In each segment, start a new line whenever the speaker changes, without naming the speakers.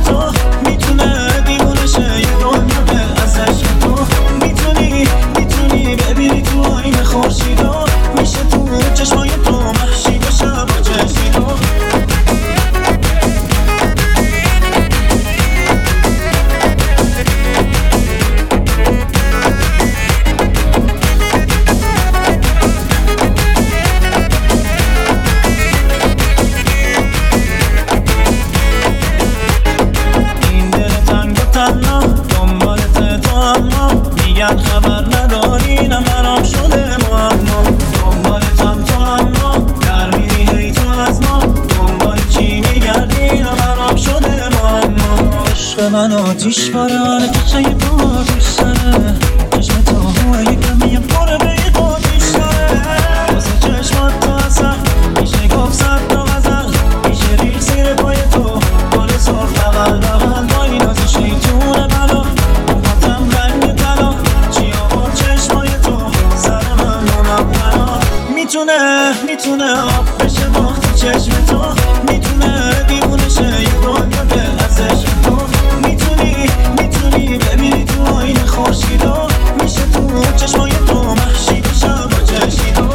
تو میتونه دیوونه شه یه دنیا به ازش تو میتونی ببینی تو آینه خورشیدو میشه تو چشمای تو محشی بشه با چشیدو میگن خبر نداری نه برام شده معما دنبالتم تو اما در میری هی تو از ما دنبال چی میگردی نه برام شده معما عشق من آتیش باره تو چه تو دوست داره چشم تو هوه یکمی پر به یه آتیش داره واسه چشمات تو اصلا میشه گفت صد تا غزل میشه ریخ زیر پای تو گل سرخ بغل بغل با این از شیطون بلا میتونه آب بشه وقتی چشم تو میتونه دیوونه شه یه دنیا به ازش تو میتونی ببینی تو آینه خورشیدو میشه تو چشمای تو محشی بشه با چشیدو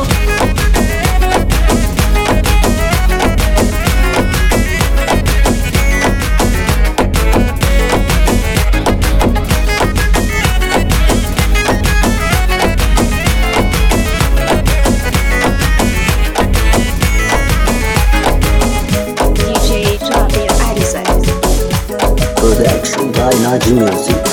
Production by Naji Music.